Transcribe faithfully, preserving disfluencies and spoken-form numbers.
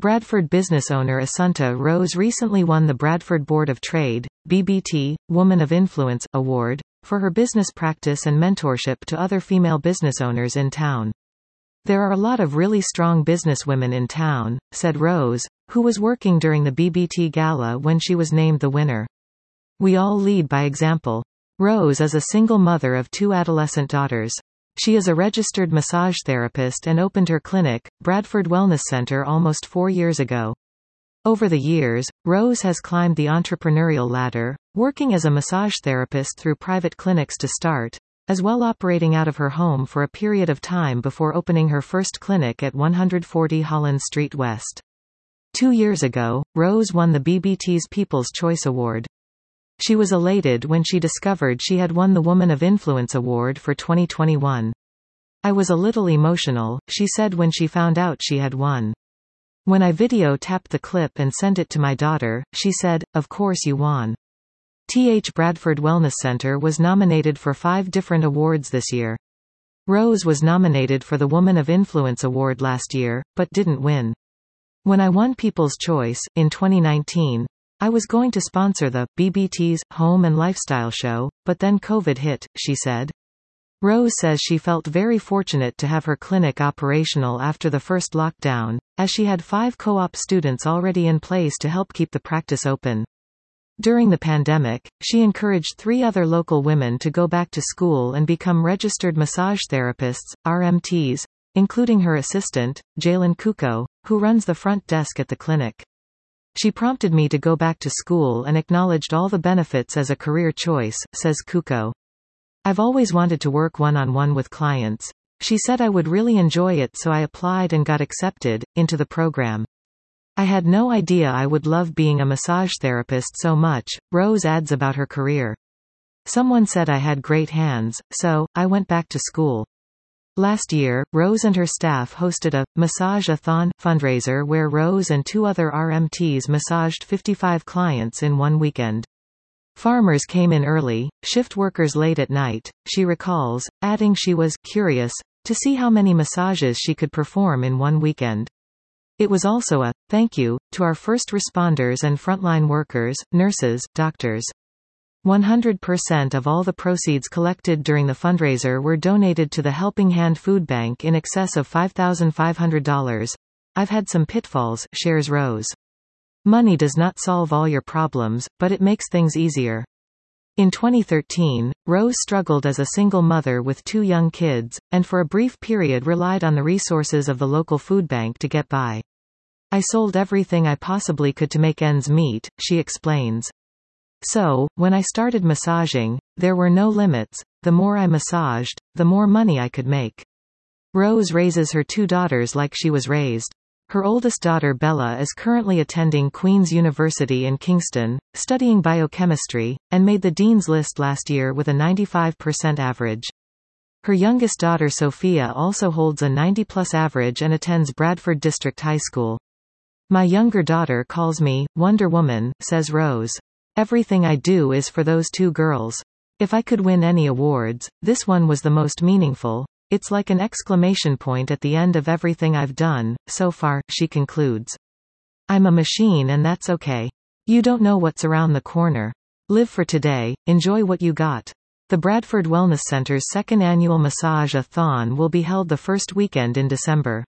Bradford business owner Assunta Rose recently won the Bradford Board of Trade, B B T, Woman of Influence, Award, for her business practice and mentorship to other female business owners in town. "There are a lot of really strong businesswomen in town," said Rose, who was working during the B B T Gala when she was named the winner. "We all lead by example." Rose is a single mother of two adolescent daughters. She is a registered massage therapist and opened her clinic, Bradford Wellness Center, almost four years ago. Over the years, Rose has climbed the entrepreneurial ladder, working as a massage therapist through private clinics to start, as well operating out of her home for a period of time before opening her first clinic at one forty Holland Street West. Two years ago, Rose won the B B T's People's Choice Award. She was elated when she discovered she had won the Woman of Influence Award for twenty twenty-one. "I was a little emotional," she said when she found out she had won. "When I video tapped the clip and sent it to my daughter, she said, 'Of course you won.'" T H Bradford Wellness Center was nominated for five different awards this year. Rose was nominated for the Woman of Influence Award last year, but didn't win. "When I won People's Choice, in twenty nineteen, I was going to sponsor the B B T's Home and Lifestyle Show, but then COVID hit," she said. Rose says she felt very fortunate to have her clinic operational after the first lockdown, as she had five co-op students already in place to help keep the practice open. During the pandemic, she encouraged three other local women to go back to school and become registered massage therapists, R M Ts, including her assistant, Jalen Kuko, who runs the front desk at the clinic. "She prompted me to go back to school and acknowledged all the benefits as a career choice," says Kuko. "I've always wanted to work one-on-one with clients. She said I would really enjoy it, so I applied and got accepted into the program. I had no idea I would love being a massage therapist so much," Rose adds about her career. "Someone said I had great hands, so I went back to school." Last year, Rose and her staff hosted a Massage-a-thon fundraiser where Rose and two other R M Ts massaged fifty-five clients in one weekend. "Farmers came in early, shift workers late at night," she recalls, adding she was curious to see how many massages she could perform in one weekend. "It was also a thank you to our first responders and frontline workers, nurses, doctors. one hundred percent of all the proceeds collected during the fundraiser were donated to the Helping Hand Food Bank in excess of five thousand five hundred dollars. I've had some pitfalls," shares Rose. "Money does not solve all your problems, but it makes things easier." In twenty thirteen, Rose struggled as a single mother with two young kids, and for a brief period relied on the resources of the local food bank to get by. "I sold everything I possibly could to make ends meet," she explains. "So, when I started massaging, there were no limits. The more I massaged, the more money I could make." Rose raises her two daughters like she was raised. Her oldest daughter Bella is currently attending Queen's University in Kingston, studying biochemistry, and made the Dean's List last year with a ninety-five percent average. Her youngest daughter Sophia also holds a ninety plus average and attends Bradford District High School. "My younger daughter calls me Wonder Woman," says Rose. "Everything I do is for those two girls. If I could win any awards, this one was the most meaningful. It's like an exclamation point at the end of everything I've done so far," she concludes. "I'm a machine and that's okay. You don't know what's around the corner. Live for today, enjoy what you got." The Bradford Wellness Center's second annual Massage-a-thon will be held the first weekend in December.